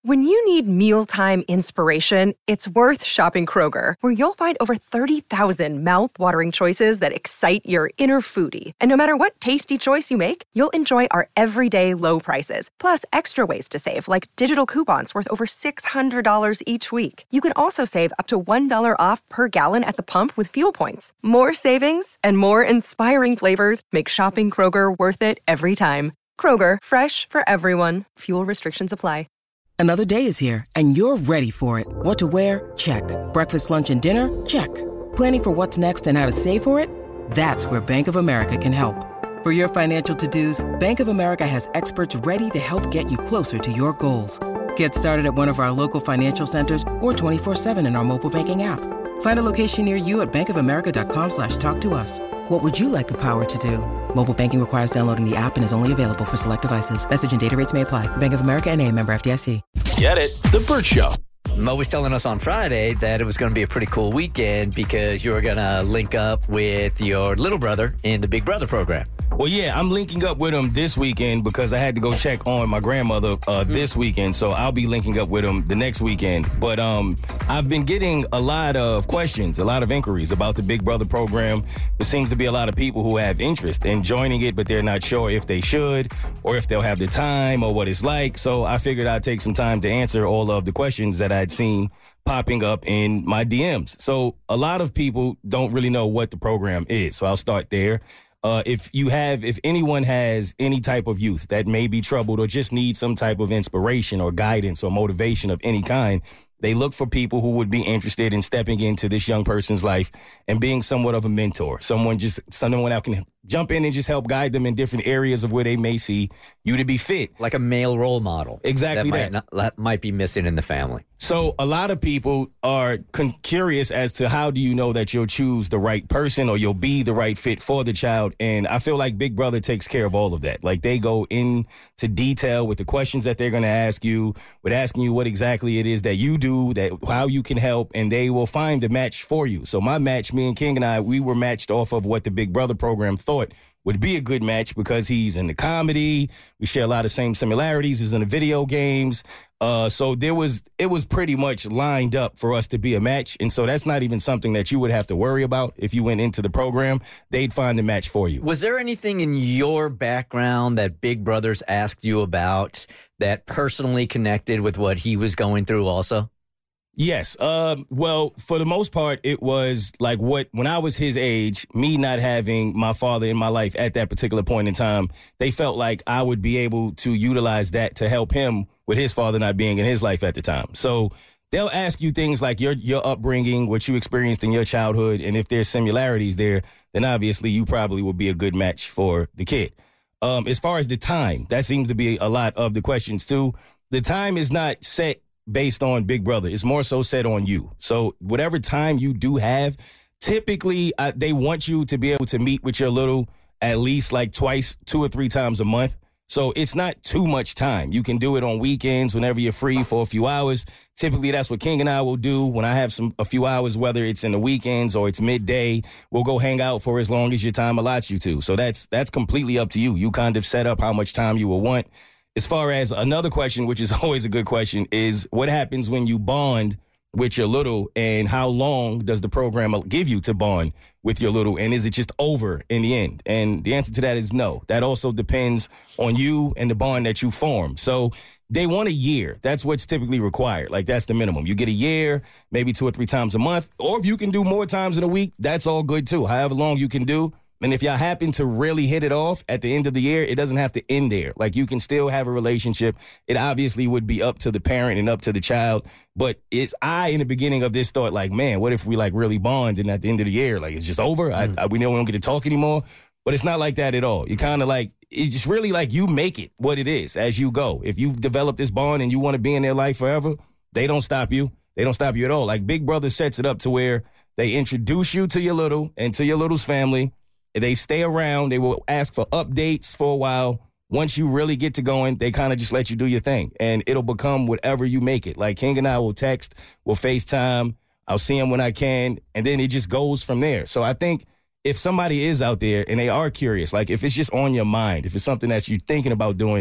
When you need mealtime inspiration, it's worth shopping Kroger, where you'll find over 30,000 mouth-watering choices that excite your inner foodie. And no matter what tasty choice you make, you'll enjoy our everyday low prices, plus extra ways to save, like digital coupons worth over $600 each week. You can also save up to $1 off per gallon at the pump with fuel points. More savings and more inspiring flavors make shopping Kroger worth it every time. Kroger, fresh for everyone. Fuel restrictions apply. Another day is here, and you're ready for it. What to wear? Check. Breakfast, lunch, and dinner? Check. Planning for what's next and how to save for it? That's where Bank of America can help. For your financial to-dos, Bank of America has experts ready to help get you closer to your goals. Get started at one of our local financial centers or 24/7 in our mobile banking app. Find a location near you at bankofamerica.com/talktous. What would you like the power to do? Mobile banking requires downloading the app and is only available for select devices. Message and data rates may apply. Bank of America N.A., member FDIC. Get it? The Bert Show. Mo was telling us on Friday that it was going to be a pretty cool weekend because you were going to link up with your little brother in the Big Brother program. Well, yeah, I'm linking up with him this weekend because I had to go check on my grandmother this weekend, so I'll be linking up with him the next weekend. But I've been getting a lot of questions, a lot of inquiries about the Big Brother program. There seems to be a lot of people who have interest in joining it, but they're not sure if they should or if they'll have the time or what it's like. So I figured I'd take some time to answer all of the questions that I'd seen popping up in my DMs. So a lot of people don't really know what the program is, so I'll start there. If anyone has any type of youth that may be troubled or just needs some type of inspiration or guidance or motivation of any kind, they look for people who would be interested in stepping into this young person's life and being somewhat of a mentor, someone out can jump in and just help guide them in different areas of where they may see you to be fit. Like a male role model. Exactly that might be missing in the family. So a lot of people are curious as to how do you know that you'll choose the right person or you'll be the right fit for the child. And I feel like Big Brother takes care of all of that. Like they go into detail with the questions that they're going to ask you, with asking you what exactly it is that you do, how you can help, and they will find the match for you. So my match, me and King and I, we were matched off of what the Big Brother program thought would be a good match because he's in the comedy. We share a lot of same similarities. He's in the video games. So it was pretty much lined up for us to be a match. And so that's not even something that you would have to worry about if you went into the program. They'd find a match for you. Was there anything in your background that Big Brother's asked you about that personally connected with what he was going through also? Yes. Well, for the most part, it was like when I was his age, me not having my father in my life at that particular point in time, they felt like I would be able to utilize that to help him with his father not being in his life at the time. So they'll ask you things like your upbringing, what you experienced in your childhood, and if there's similarities there, then obviously you probably would be a good match for the kid. As far as the time, that seems to be a lot of the questions too. The time is not set based on Big Brother. It's more so set on you. So whatever time you do have, typically they want you to be able to meet with your little at least like twice, 2 or 3 times a month. So it's not too much time. You can do it on weekends whenever you're free for a few hours. Typically, that's what King and I will do when I have a few hours, whether it's in the weekends or it's midday. We'll go hang out for as long as your time allots you to. So that's completely up to you. You kind of set up how much time you will want. As far as another question, which is always a good question, is what happens when you bond with your little, and how long does the program give you to bond with your little, and is it just over in the end? And the answer to that is no. That also depends on you and the bond that you form. So they want a year. That's what's typically required. Like, that's the minimum. You get a year, maybe 2 or 3 times a month, or if you can do more times in a week, that's all good too. However long you can do. And if y'all happen to really hit it off at the end of the year, it doesn't have to end there. Like, you can still have a relationship. It obviously would be up to the parent and up to the child. But in the beginning of this, thought like, man, what if we like really bond and at the end of the year, like, it's just over? We know we don't get to talk anymore. But it's not like that at all. You kind of like, it's just really like you make it what it is as you go. If you've developed this bond and you want to be in their life forever, they don't stop you. They don't stop you at all. Like, Big Brother sets it up to where they introduce you to your little and to your little's family. They stay around. They will ask for updates for a while. Once you really get to going, they kind of just let you do your thing. And it'll become whatever you make it. Like, King and I will text, we'll FaceTime. I'll see him when I can. And then it just goes from there. So I think if somebody is out there and they are curious, like if it's just on your mind, if it's something that you're thinking about doing,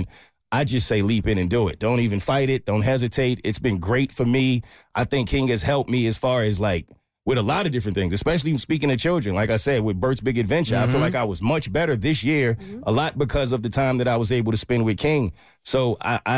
I just say leap in and do it. Don't even fight it. Don't hesitate. It's been great for me. I think King has helped me as far as like with a lot of different things, especially speaking of children. Like I said, with Bert's Big Adventure, I feel like I was much better this year, a lot because of the time that I was able to spend with King. So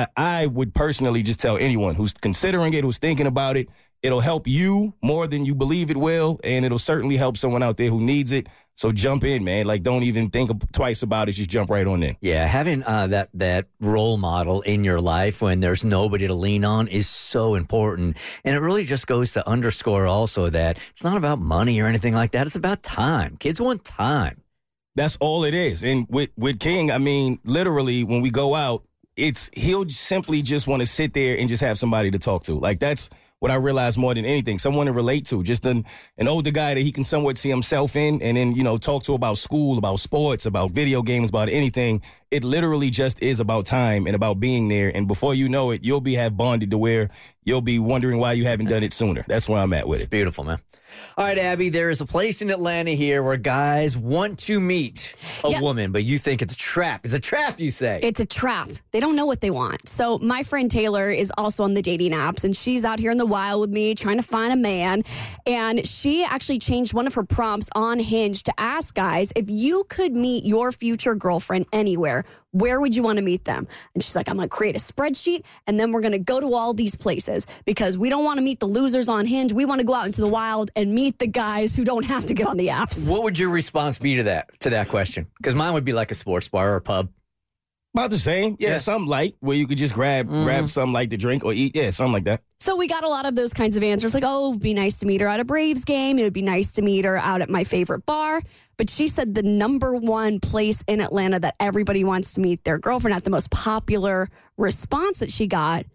I would personally just tell anyone who's considering it, who's thinking about it, it'll help you more than you believe it will, and it'll certainly help someone out there who needs it. So jump in, man. Like, don't even think twice about it. Just jump right on in. Yeah, having that role model in your life when there's nobody to lean on is so important. And it really just goes to underscore also that it's not about money or anything like that. It's about time. Kids want time. That's all it is. And with King, I mean, literally, when we go out, he'll simply just want to sit there and just have somebody to talk to. Like, that's what I realized more than anything. Someone to relate to, just an older guy that he can somewhat see himself in, and then, you know, talk to about school, about sports, about video games, about anything. It literally just is about time and about being there. And before you know it, you'll have bonded to where you'll be wondering why you haven't done it sooner. That's where I'm at with it. It's beautiful, man. All right, Abby, there is a place in Atlanta here where guys want to meet a woman, but you think it's a trap. It's a trap, you say. It's a trap. They don't know what they want. So my friend Taylor is also on the dating apps, and she's out here in the wild with me trying to find a man. And she actually changed one of her prompts on Hinge to ask guys, if you could meet your future girlfriend anywhere, where would you want to meet them? And she's like, I'm going to create a spreadsheet, and then we're going to go to all these places because we don't want to meet the losers on Hinge. We want to go out into the wild and meet the guys who don't have to get on the apps. What would your response be to that question? Because mine would be like a sports bar or a pub. About the same. Yeah, something light where you could just grab something light to drink or eat. Yeah, something like that. So we got a lot of those kinds of answers like, oh, it would be nice to meet her at a Braves game. It would be nice to meet her out at my favorite bar. But she said the number one place in Atlanta that everybody wants to meet their girlfriend at, the most popular response that she got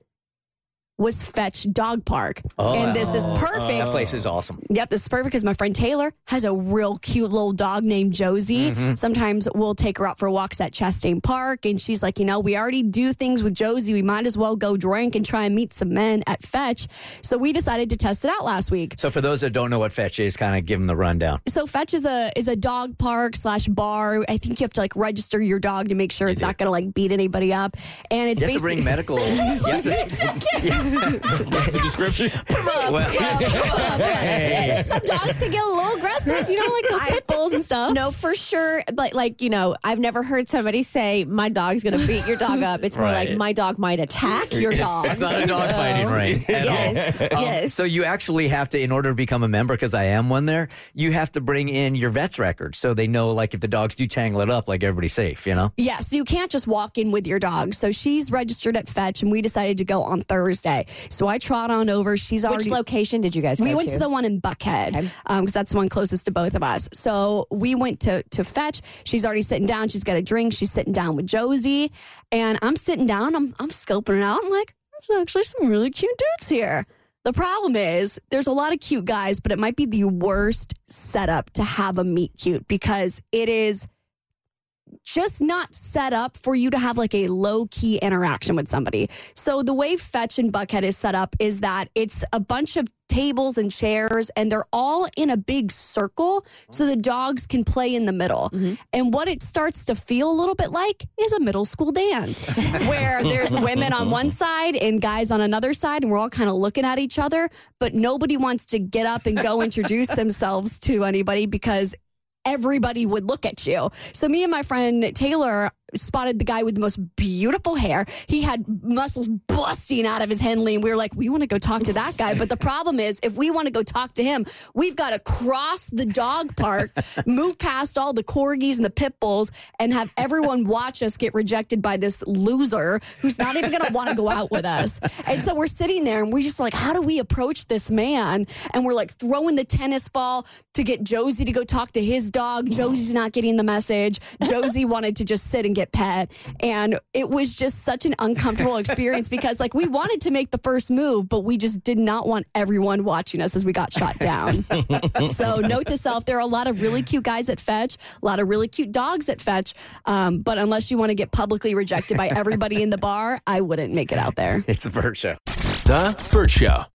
was Fetch Dog Park. And this is perfect. That place is awesome. Yep, this is perfect because my friend Taylor has a real cute little dog named Josie. Sometimes we'll take her out for walks at Chastain Park, and she's like, you know, we already do things with Josie. We might as well go drink and try and meet some men at Fetch. So we decided to test it out last week. So for those that don't know what Fetch is, kind of give them the rundown. So Fetch is a dog park / bar. I think you have to like register your dog to make sure it's not going to like beat anybody up. And it's you have to bring medical. You have to, That's the description. Some dogs can get a little aggressive, you know, like those pit bulls and stuff. No, for sure. But like, you know, I've never heard somebody say my dog's going to beat your dog up. It's more like my dog might attack your dog. It's not a dog fighting ring at all. Yes. So you actually have to, in order to become a member, because I am one there, you have to bring in your vet's record so they know, like, if the dogs do tangle it up, like everybody's safe, you know? Yeah, so you can't just walk in with your dog. So she's registered at Fetch, and we decided to go on Thursday. So I trot on over. She's already. Which location did you guys go to? We went to the one in Buckhead because that's the one closest to both of us. So we went to Fetch. She's already sitting down. She's got a drink. She's sitting down with Josie. And I'm sitting down. I'm scoping it out. I'm like, there's actually some really cute dudes here. The problem is there's a lot of cute guys, but it might be the worst setup to have a meet cute because it is just not set up for you to have like a low-key interaction with somebody. So the way Fetch and Buckhead is set up is that it's a bunch of tables and chairs, and they're all in a big circle so the dogs can play in the middle. And what it starts to feel a little bit like is a middle school dance where there's women on one side and guys on another side, and we're all kind of looking at each other, but nobody wants to get up and go introduce themselves to anybody because everybody would look at you. So me and my friend Taylor spotted the guy with the most beautiful hair. He had muscles busting out of his Henley, and we were like, we want to go talk to that guy. But the problem is, if we want to go talk to him, we've got to cross the dog park, move past all the corgis and the pit bulls, and have everyone watch us get rejected by this loser who's not even going to want to go out with us. And so we're sitting there, and we're just like, how do we approach this man? And we're like throwing the tennis ball to get Josie to go talk to his dog. Josie's not getting the message. Josie wanted to just sit and get pet, and it was just such an uncomfortable experience because like we wanted to make the first move, but we just did not want everyone watching us as we got shot down. So note to self, there are a lot of really cute guys at Fetch, a lot of really cute dogs at Fetch, but unless you want to get publicly rejected by everybody in the bar, I wouldn't make it out there. It's a Bert Show. The Bert Show.